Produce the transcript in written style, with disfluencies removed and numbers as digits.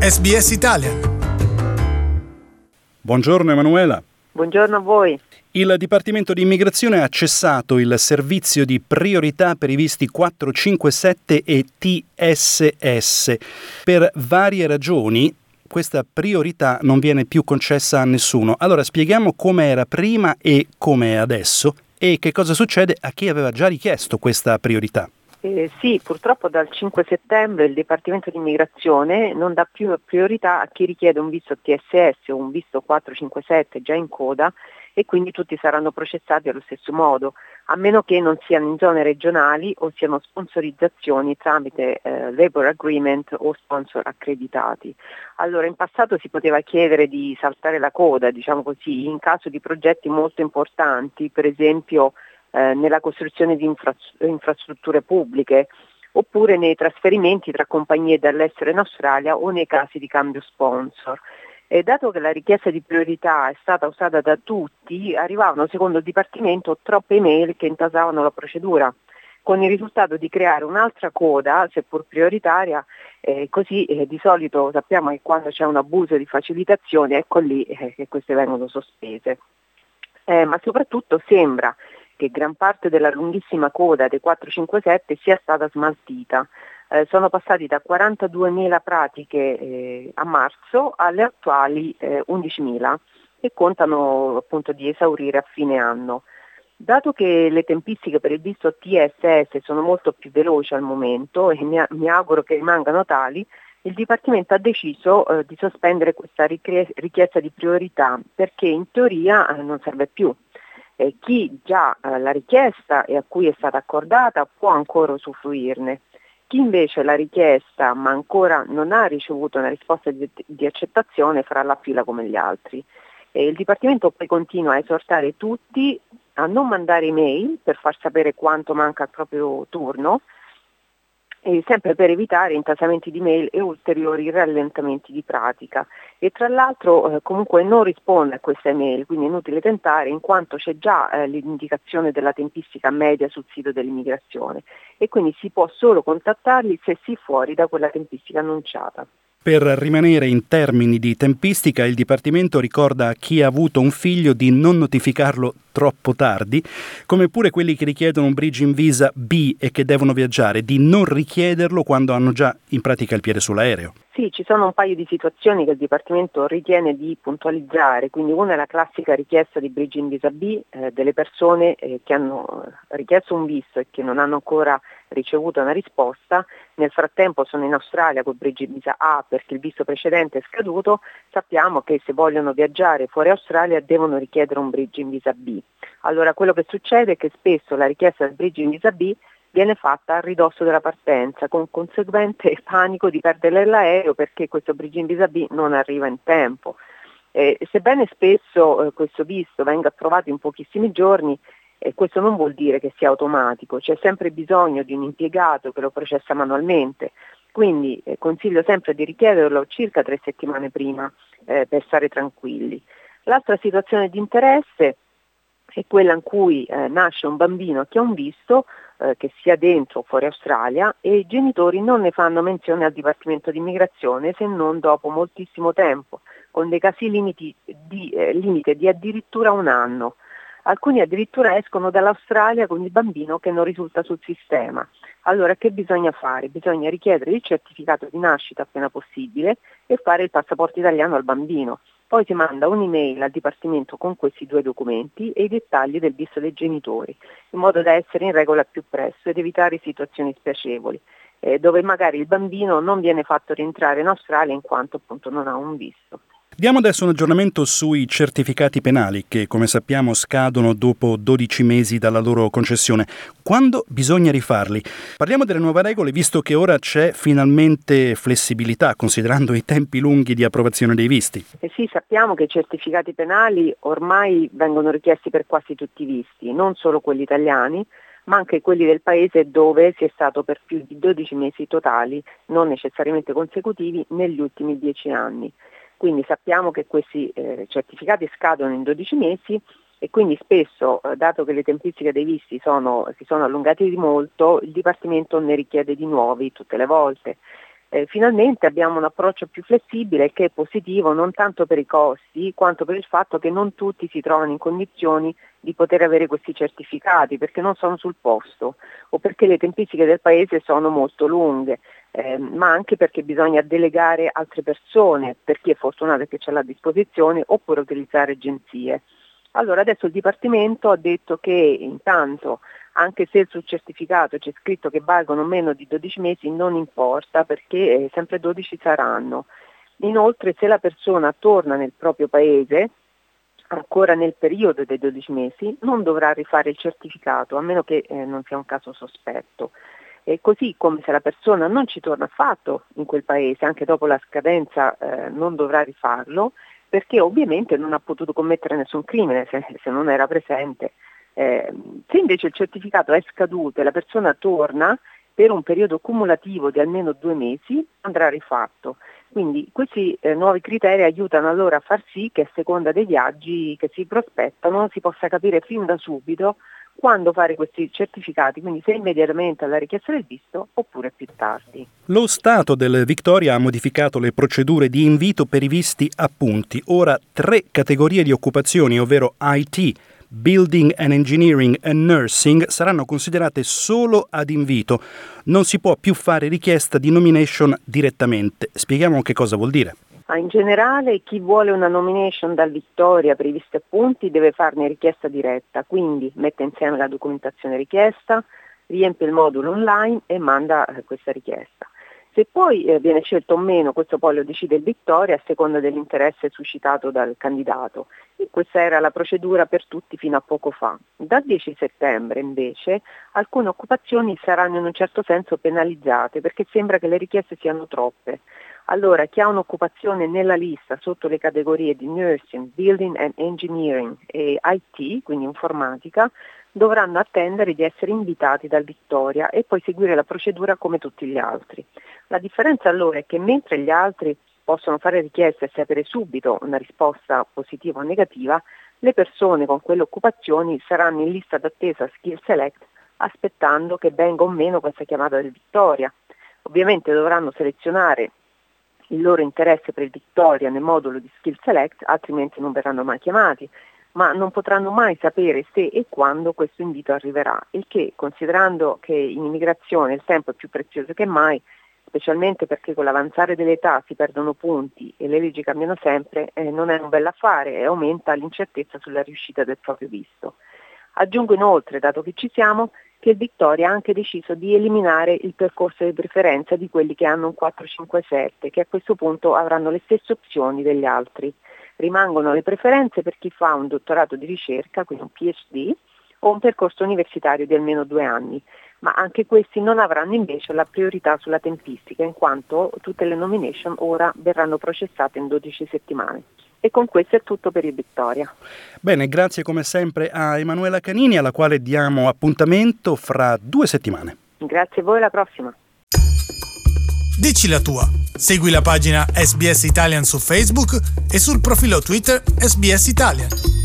SBS Italian. Buongiorno Emanuela. Buongiorno a voi. Il Dipartimento di Immigrazione ha cessato il servizio di priorità per i visti 457 e TSS. Per varie ragioni questa priorità non viene più concessa a nessuno. Allora spieghiamo come era prima e come è adesso e che cosa succede a chi aveva già richiesto questa priorità. Sì, purtroppo dal 5 settembre il Dipartimento di Immigrazione non dà più priorità a chi richiede un visto TSS o un visto 457 già in coda e quindi tutti saranno processati allo stesso modo, a meno che non siano in zone regionali o siano sponsorizzazioni tramite labor agreement o sponsor accreditati. Allora in passato si poteva chiedere di saltare la coda, diciamo così, in caso di progetti molto importanti, per esempio nella costruzione di infrastrutture pubbliche oppure nei trasferimenti tra compagnie dall'estero in Australia o nei casi di cambio sponsor. E dato che la richiesta di priorità è stata usata da tutti, arrivavano secondo il Dipartimento troppe email che intasavano la procedura, con il risultato di creare un'altra coda, seppur prioritaria, così di solito sappiamo che quando c'è un abuso di facilitazione ecco lì che queste vengono sospese. Ma soprattutto sembra che gran parte della lunghissima coda dei 457 sia stata smaltita. Sono passati da 42.000 pratiche a marzo alle attuali 11.000 e contano appunto di esaurire a fine anno. Dato che le tempistiche per il visto TSS sono molto più veloci al momento e mi auguro che rimangano tali, il Dipartimento ha deciso di sospendere questa richiesta di priorità perché in teoria non serve più. Chi già l'ha richiesta e a cui è stata accordata può ancora usufruirne. Chi invece l'ha richiesta ma ancora non ha ricevuto una risposta di accettazione farà la fila come gli altri. Il Dipartimento poi continua a esortare tutti a non mandare email per far sapere quanto manca al proprio turno, e sempre per evitare intasamenti di mail e ulteriori rallentamenti di pratica. E tra l'altro comunque non risponde a questa email, quindi è inutile tentare in quanto c'è già l'indicazione della tempistica media sul sito dell'immigrazione e quindi si può solo contattarli se si fuori da quella tempistica annunciata. Per rimanere in termini di tempistica, il Dipartimento ricorda a chi ha avuto un figlio di non notificarlo troppo tardi, come pure quelli che richiedono un bridging visa B e che devono viaggiare, di non richiederlo quando hanno già in pratica il piede sull'aereo. Sì, ci sono un paio di situazioni che il Dipartimento ritiene di puntualizzare, quindi una è la classica richiesta di bridging visa B delle persone che hanno richiesto un visto e che non hanno ancora ricevuto una risposta, nel frattempo sono in Australia con bridging visa A perché il visto precedente è scaduto, sappiamo che se vogliono viaggiare fuori Australia devono richiedere un bridging visa B. Allora quello che succede è che spesso la richiesta del bridging visa B viene fatta a ridosso della partenza, con conseguente panico di perdere l'aereo perché questo bridging visa B non arriva in tempo. Sebbene spesso questo visto venga approvato in pochissimi giorni, questo non vuol dire che sia automatico, c'è sempre bisogno di un impiegato che lo processa manualmente, quindi consiglio sempre di richiederlo circa 3 settimane prima per stare tranquilli. L'altra situazione di interesse è quella in cui nasce un bambino che ha un visto che sia dentro o fuori Australia e i genitori non ne fanno menzione al Dipartimento di Immigrazione se non dopo moltissimo tempo, con dei casi limite di addirittura 1 anno. Alcuni addirittura escono dall'Australia con il bambino che non risulta sul sistema. Allora che bisogna fare? Bisogna richiedere il certificato di nascita appena possibile e fare il passaporto italiano al bambino. Poi si manda un'email al Dipartimento con questi 2 documenti e i dettagli del visto dei genitori, in modo da essere in regola più presto ed evitare situazioni spiacevoli, dove magari il bambino non viene fatto rientrare in Australia in quanto appunto non ha un visto. Diamo adesso un aggiornamento sui certificati penali che, come sappiamo, scadono dopo 12 mesi dalla loro concessione. Quando bisogna rifarli? Parliamo delle nuove regole, visto che ora c'è finalmente flessibilità, considerando i tempi lunghi di approvazione dei visti. Sì, sappiamo che i certificati penali ormai vengono richiesti per quasi tutti i visti, non solo quelli italiani, ma anche quelli del paese dove si è stato per più di 12 mesi totali, non necessariamente consecutivi, negli ultimi 10 anni. Quindi sappiamo che questi certificati scadono in 12 mesi e quindi spesso, dato che le tempistiche dei visti si sono allungate di molto, il Dipartimento ne richiede di nuovi tutte le volte. Finalmente abbiamo un approccio più flessibile che è positivo non tanto per i costi quanto per il fatto che non tutti si trovano in condizioni di poter avere questi certificati perché non sono sul posto o perché le tempistiche del paese sono molto lunghe, ma anche perché bisogna delegare altre persone per chi è fortunato che ce l'ha a disposizione oppure utilizzare agenzie. Allora adesso il Dipartimento ha detto che intanto anche se sul certificato c'è scritto che valgono meno di 12 mesi non importa perché sempre 12 saranno. Inoltre se la persona torna nel proprio paese ancora nel periodo dei 12 mesi non dovrà rifare il certificato a meno che non sia un caso sospetto. E così come se la persona non ci torna affatto in quel paese anche dopo la scadenza non dovrà rifarlo perché ovviamente non ha potuto commettere nessun crimine se non era presente. Se invece il certificato è scaduto e la persona torna per un periodo cumulativo di almeno 2 mesi andrà rifatto. Quindi questi nuovi criteri aiutano allora a far sì che a seconda dei viaggi che si prospettano si possa capire fin da subito quando fare questi certificati, quindi se immediatamente alla richiesta del visto oppure più tardi. Lo Stato del Victoria ha modificato le procedure di invito per i visti a punti. Ora 3 categorie di occupazioni, ovvero IT, Building and Engineering e Nursing, saranno considerate solo ad invito. Non si può più fare richiesta di nomination direttamente. Spieghiamo che cosa vuol dire. In generale chi vuole una nomination dal Victoria per i visti a punti deve farne richiesta diretta, quindi mette insieme la documentazione richiesta, riempie il modulo online e manda questa richiesta. Se poi viene scelto o meno, questo poi lo decide il Victoria a seconda dell'interesse suscitato dal candidato. E questa era la procedura per tutti fino a poco fa. Dal 10 settembre invece alcune occupazioni saranno in un certo senso penalizzate perché sembra che le richieste siano troppe. Allora chi ha un'occupazione nella lista sotto le categorie di Nursing, Building and Engineering e IT, quindi informatica, dovranno attendere di essere invitati dal Victoria e poi seguire la procedura come tutti gli altri. La differenza allora è che mentre gli altri possono fare richiesta e sapere subito una risposta positiva o negativa, le persone con quelle occupazioni saranno in lista d'attesa Skill Select aspettando che venga o meno questa chiamata del Victoria. Ovviamente dovranno selezionare il loro interesse per il Victoria nel modulo di Skill Select, altrimenti non verranno mai chiamati, ma non potranno mai sapere se e quando questo invito arriverà, il che, considerando che in immigrazione il tempo è più prezioso che mai, specialmente perché con l'avanzare dell'età si perdono punti e le leggi cambiano sempre, non è un bell'affare e aumenta l'incertezza sulla riuscita del proprio visto. Aggiungo inoltre, dato che ci siamo, che il Victoria ha anche deciso di eliminare il percorso di preferenza di quelli che hanno un 457, che a questo punto avranno le stesse opzioni degli altri. Rimangono le preferenze per chi fa un dottorato di ricerca, quindi un PhD, o un percorso universitario di almeno 2 anni, ma anche questi non avranno invece la priorità sulla tempistica, in quanto tutte le nomination ora verranno processate in 12 settimane. E con questo è tutto per il Victoria. Bene, grazie come sempre a Emanuela Canini, alla quale diamo appuntamento fra 2 settimane. Grazie a voi, alla prossima. Dici la tua. Segui la pagina SBS Italian su Facebook e sul profilo Twitter SBS Italian.